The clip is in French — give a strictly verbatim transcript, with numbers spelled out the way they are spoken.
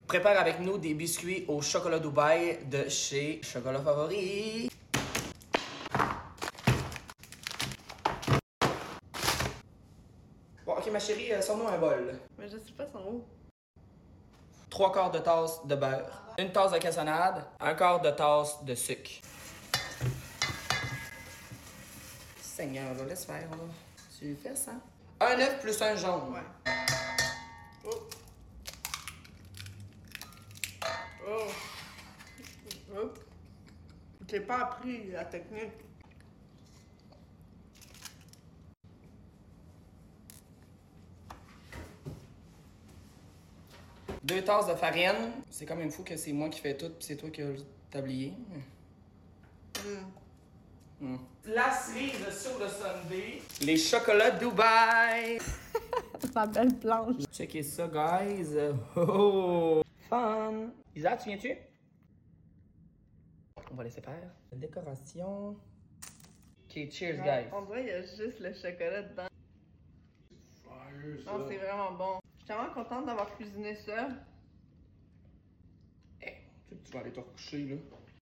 Prépare avec nous des biscuits au chocolat Dubaï de chez Chocolat Favori. Bon, ok, ma chérie, euh, sors-nous un bol. Mais je sais pas son où. Trois quarts de tasse de beurre, une tasse de cassonade, un quart de tasse de sucre. Seigneur, là, laisse faire, là. Tu fais ça? Un œuf plus un jaune. Ouais. Oh. Oh. Oh. J'ai pas appris la technique. Deux tasses de farine. C'est quand même fou que c'est moi qui fais tout, puis c'est toi qui as le tablier. Mm. Mm. La cerise sur le sundae. Les chocolats Dubaï. La belle planche. Checkez ça, guys. Oh, fun. Isa, tu viens-tu? On va laisser faire. La décoration. Ok, cheers, guys. On dirait qu'il y a juste le chocolat dedans. Fire, ça. Non, c'est vraiment bon. Je suis tellement contente d'avoir cuisiné ça. Tu vas aller te recoucher, là.